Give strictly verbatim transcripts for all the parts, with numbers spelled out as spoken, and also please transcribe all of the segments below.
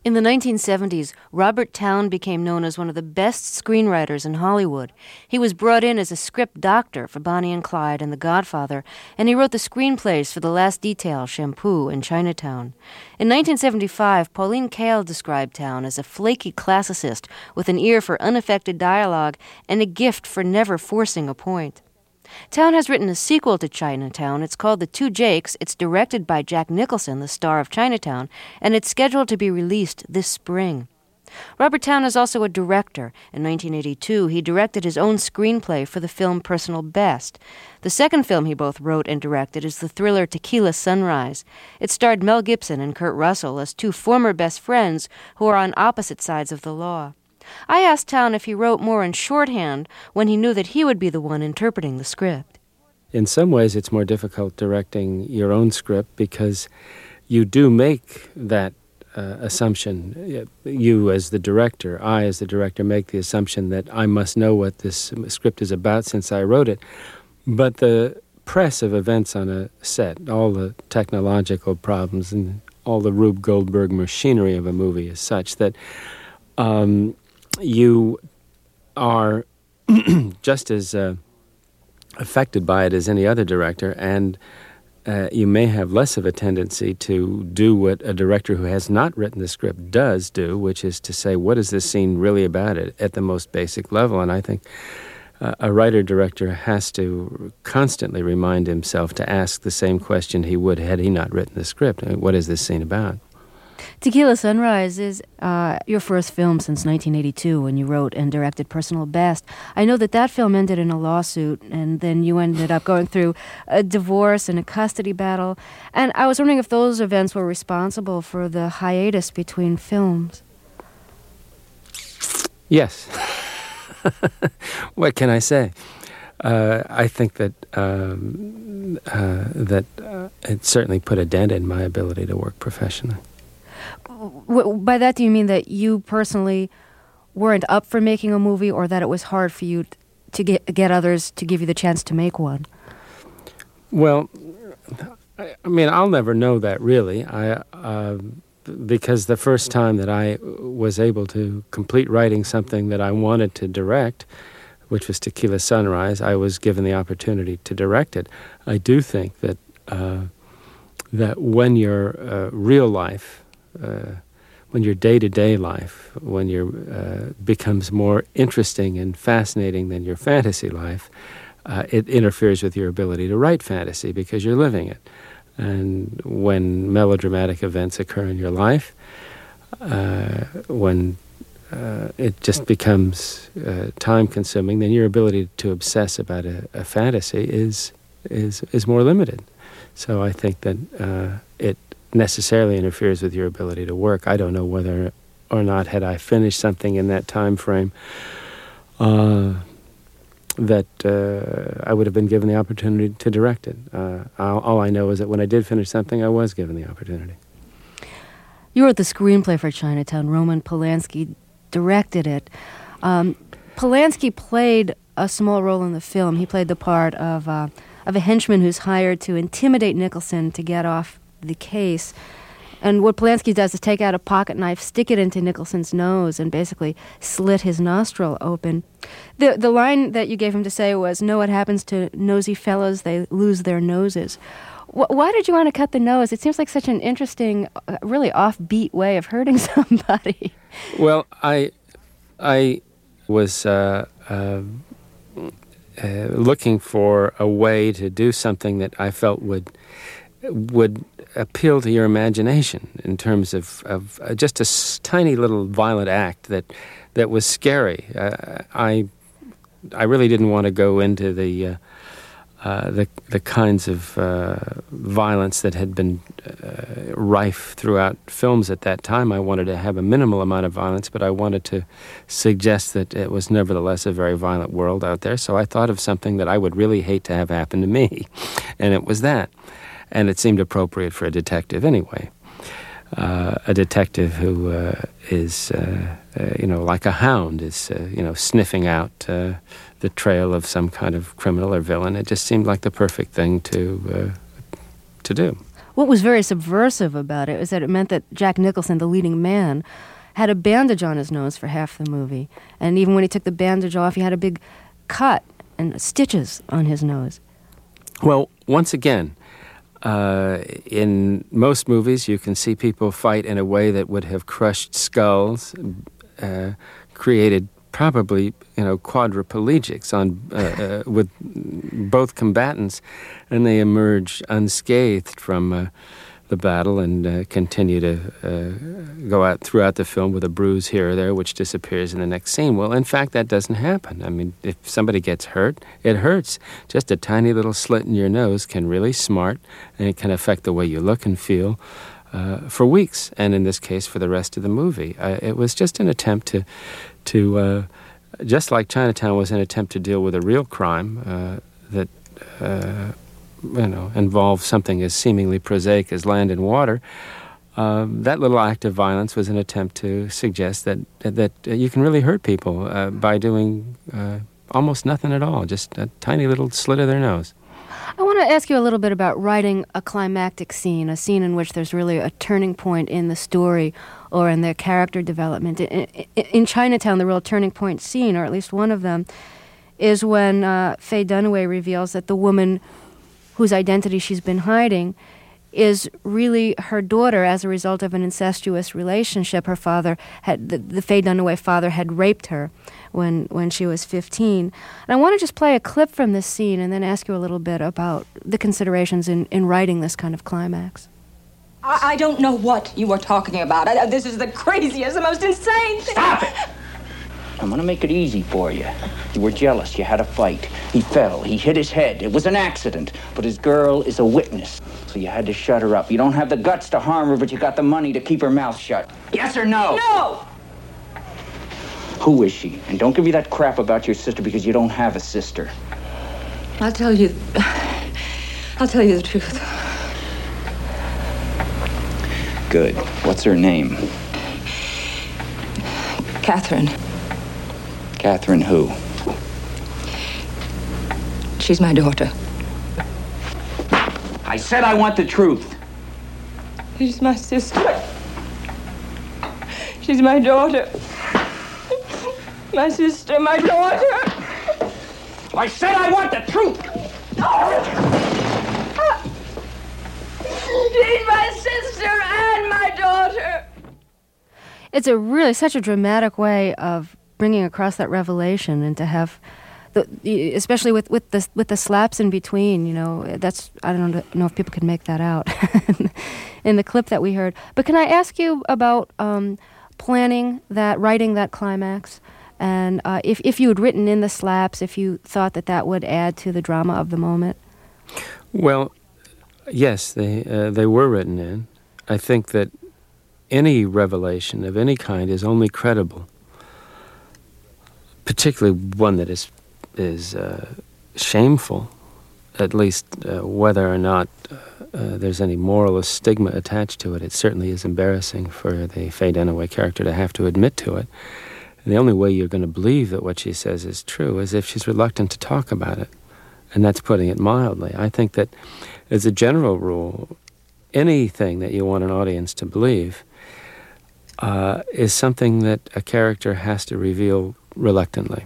In the nineteen seventies, Robert Towne became known as one of the best screenwriters in Hollywood. He was brought in as a script doctor for Bonnie and Clyde and The Godfather, and he wrote the screenplays for The Last Detail, Shampoo, and Chinatown. In nineteen seventy-five, Pauline Kael described Towne as a flaky classicist with an ear for unaffected dialogue and a gift for never forcing a point. Towne has written a sequel to Chinatown. It's called The Two Jakes. It's directed by Jack Nicholson, the star of Chinatown, and it's scheduled to be released this spring. Robert Towne is also a director. In nineteen eighty-two, he directed his own screenplay for the film Personal Best. The second film he both wrote and directed is the thriller Tequila Sunrise. It starred Mel Gibson and Kurt Russell as two former best friends who are on opposite sides of the law. I asked Towne if he wrote more in shorthand when he knew that he would be the one interpreting the script. In some ways, it's more difficult directing your own script because you do make that uh, assumption. You as the director, I as the director, make the assumption that I must know what this script is about since I wrote it. But the press of events on a set, all the technological problems and all the Rube Goldberg machinery of a movie is such that um, you are just as uh, affected by it as any other director, and uh, you may have less of a tendency to do what a director who has not written the script does do, which is to say, what is this scene really about it at the most basic level? And I think uh, a writer-director has to constantly remind himself to ask the same question he would had he not written the script. I mean, what is this scene about? Tequila Sunrise is uh, your first film since nineteen eighty-two when you wrote and directed Personal Best. I know that that film ended in a lawsuit, and then you ended up going through a divorce and a custody battle. And I was wondering if those events were responsible for the hiatus between films. Yes. What can I say? Uh, I think that um, uh, that uh, it certainly put a dent in my ability to work professionally. By that, do you mean that you personally weren't up for making a movie, or that it was hard for you to get get others to give you the chance to make one? Well, I, I mean, I'll never know that really. I uh, because the first time that I was able to complete writing something that I wanted to direct, which was Tequila Sunrise, I was given the opportunity to direct it. I do think that uh, that when your uh, real life, Uh, when your day-to-day life, when your uh, becomes more interesting and fascinating than your fantasy life, uh, it interferes with your ability to write fantasy because you're living it. And when melodramatic events occur in your life, uh, when uh, it just becomes uh, time-consuming, then your ability to obsess about a, a fantasy is is is more limited. So I think that uh, it necessarily interferes with your ability to work. I don't know whether or not, had I finished something in that time frame, uh, that uh, I would have been given the opportunity to direct it. Uh, all, all I know is that when I did finish something, I was given the opportunity. You wrote the screenplay for Chinatown. Roman Polanski directed it. Um, Polanski played a small role in the film. He played the part of uh, of a henchman who's hired to intimidate Nicholson to get off the case. And what Polanski does is take out a pocket knife, stick it into Nicholson's nose, and basically slit his nostril open. The the line that you gave him to say was, "Know what happens to nosy fellows? They lose their noses." Wh- why did you want to cut the nose? It seems like such an interesting, uh, really offbeat way of hurting somebody. Well, I, I was uh, uh, uh, looking for a way to do something that I felt would would appeal to your imagination in terms of, of uh, just a s- tiny little violent act that that was scary. Uh, I I really didn't want to go into the uh, uh, the the kinds of uh, violence that had been uh, rife throughout films at that time. I wanted to have a minimal amount of violence, but I wanted to suggest that it was nevertheless a very violent world out there. So I thought of something that I would really hate to have happen to me, and it was that. And it seemed appropriate for a detective anyway. Uh, a detective who uh, is, uh, uh, you know, like a hound is, uh, you know, sniffing out uh, the trail of some kind of criminal or villain. It just seemed like the perfect thing to uh, to do. what was very subversive about it was that it meant that Jack Nicholson, the leading man, had a bandage on his nose for half the movie. And even when he took the bandage off, he had a big cut and stitches on his nose. Well, once again, uh, in most movies, you can see people fight in a way that would have crushed skulls, uh, created probably, you know, quadriplegics on uh, uh, with both combatants, and they emerge unscathed from uh, the battle and uh, continue to uh, go out throughout the film with a bruise here or there, which disappears in the next scene. Well, in fact, that doesn't happen. I mean, if somebody gets hurt, it hurts. Just a tiny little slit in your nose can really smart, and it can affect the way you look and feel uh, for weeks, and in this case, for the rest of the movie. Uh, it was just an attempt to, to uh, just like Chinatown was an attempt to deal with a real crime uh, that uh, you know, involve something as seemingly prosaic as land and water, uh, that little act of violence was an attempt to suggest that that uh, you can really hurt people uh, by doing uh, almost nothing at all, just a tiny little slit of their nose. I want to ask you a little bit about writing a climactic scene, a scene in which there's really a turning point in the story or in their character development. In, in, in Chinatown, the real turning point scene, or at least one of them, is when uh, Faye Dunaway reveals that the woman whose identity she's been hiding is really her daughter as a result of an incestuous relationship. Her father had, the, the Faye Dunaway father had raped her when, when she was fifteen. And I want to just play a clip from this scene and then ask you a little bit about the considerations in, in writing this kind of climax. I, I don't know what you are talking about. I, this is the craziest, the most insane thing. Stop it! I'm gonna make it easy for you. You were jealous. You had a fight. He fell. He hit his head. It was an accident. But his girl is a witness. So you had to shut her up. You don't have the guts to harm her, but you got the money to keep her mouth shut. Yes or no? No! Who is she? And don't give me that crap about your sister because you don't have a sister. I'll tell you... I'll tell you the truth. Good. What's her name? Catherine. Catherine who? She's my daughter. I said I want the truth. She's my sister. She's my daughter. My sister, my daughter. I said I want the truth. She's my sister and my daughter. It's a really such a dramatic way of bringing across that revelation, and to have, the, especially with, with the with the slaps in between, you know, that's, I don't know if people can make that out in the clip that we heard. But can I ask you about um, planning that, writing that climax, and uh, if if you had written in the slaps, if you thought that that would add to the drama of the moment? Well, yes, they uh, they were written in. I think that any revelation of any kind is only credible, particularly one that is is uh, shameful, at least uh, whether or not uh, uh, there's any moral stigma attached to it. It certainly is embarrassing for the Faye Dunaway character to have to admit to it. And the only way you're going to believe that what she says is true is if she's reluctant to talk about it, and that's putting it mildly. I think that, as a general rule, anything that you want an audience to believe uh, is something that a character has to reveal reluctantly.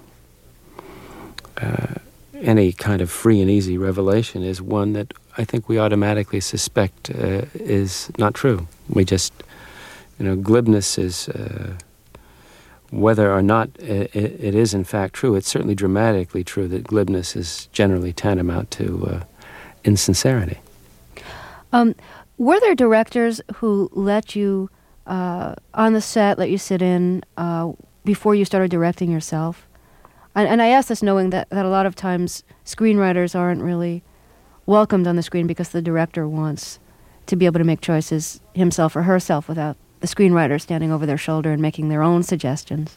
Uh, any kind of free and easy revelation is one that I think we automatically suspect uh, is not true. We just, you know, glibness is, uh, whether or not it, it is in fact true, it's certainly dramatically true that glibness is generally tantamount to uh, insincerity. Um, were there directors who let you, uh, on the set, let you sit in uh, before you started directing yourself? And, and I ask this knowing that, that a lot of times screenwriters aren't really welcomed on the screen because the director wants to be able to make choices himself or herself without the screenwriter standing over their shoulder and making their own suggestions.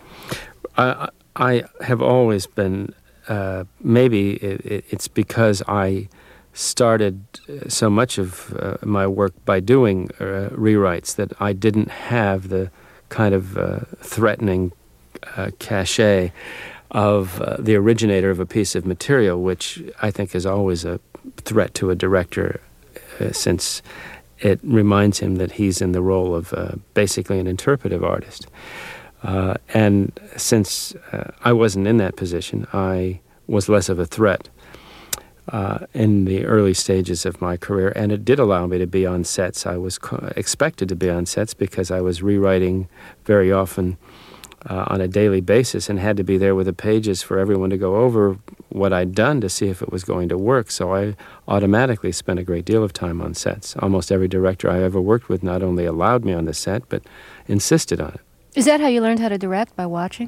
I, I have always been, uh, maybe it, it's because I started so much of uh, my work by doing uh, rewrites that I didn't have the kind of uh, threatening uh, cachet of uh, the originator of a piece of material, which I think is always a threat to a director uh, since it reminds him that he's in the role of uh, basically an interpretive artist. Uh, and since uh, I wasn't in that position, I was less of a threat uh, in the early stages of my career, and it did allow me to be on sets. I was co- expected to be on sets because I was rewriting very often uh, on a daily basis and had to be there with the pages for everyone to go over what I'd done to see if it was going to work. So I automatically spent a great deal of time on sets. Almost every director I ever worked with not only allowed me on the set, but insisted on it. Is that how you learned how to direct, by watching?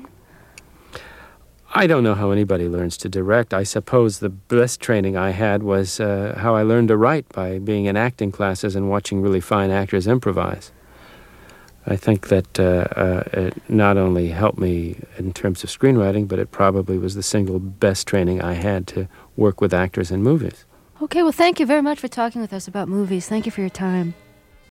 I don't know how anybody learns to direct. I suppose the best training I had was uh, how I learned to write, by being in acting classes and watching really fine actors improvise. I think that uh, uh, it not only helped me in terms of screenwriting, but it probably was the single best training I had to work with actors in movies. Okay, well, thank you very much for talking with us about movies. Thank you for your time.